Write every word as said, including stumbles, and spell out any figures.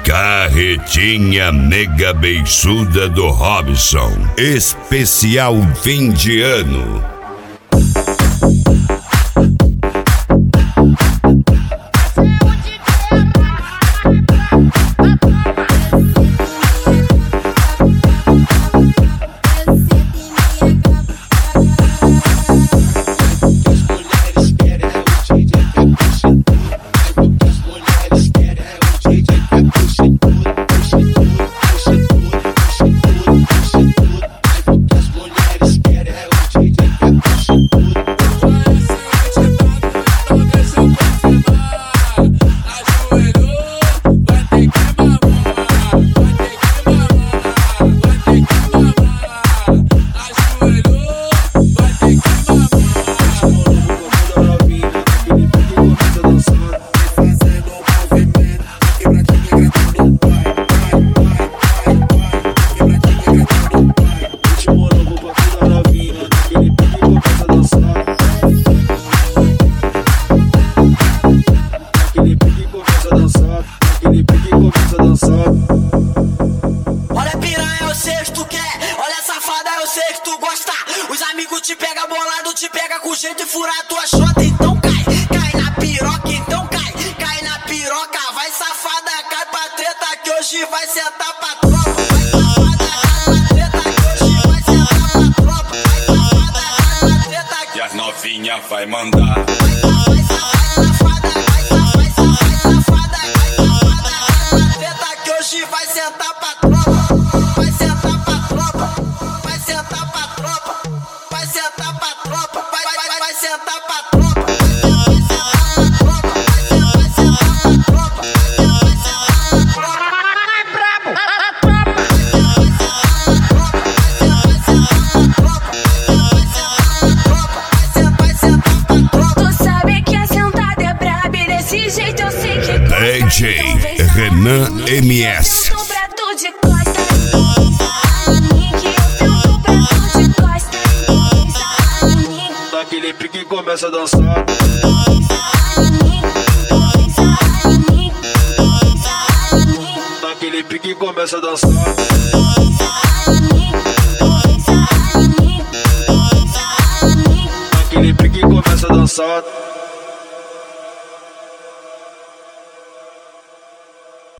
Carretinha mega beiçuda do Robson. Especial fim de ano. Olha piranha, eu sei que tu quer. Olha safada, eu sei que tu gosta. Os amigos te pega bolado, te pega com jeito e fura a tua chota. Então cai, cai na piroca, então cai, cai na piroca. Vai safada, cai pra treta que hoje vai sentar pra tropa. Vai safada, cai pra treta que hoje vai sentar pra tropa. Vai safada, cai pra treta que... E as novinha vai mandar. Vai safada, vai safada, vai safada, vai safada, cai pra treta que hoje vai sentar pra tropa. Vai sentar pra tropa, vai sentar pra tropa, vai sentar pra tropa, vai, vai, vai, vai sentar pra tropa, vai sentar pra tropa, vai sentar pra tropa, vai sentar pra tropa, vai brabo, a tropa, vai sentar pra tropa, vai sentar pra tropa, vai sentar pra tropa. Tu sabe que a sentada é braba e desse jeito eu sei que D J Renan M S. Daquele pique começa a dançar. Daquele pique começa a dançar. Daquele pique começa a dançar.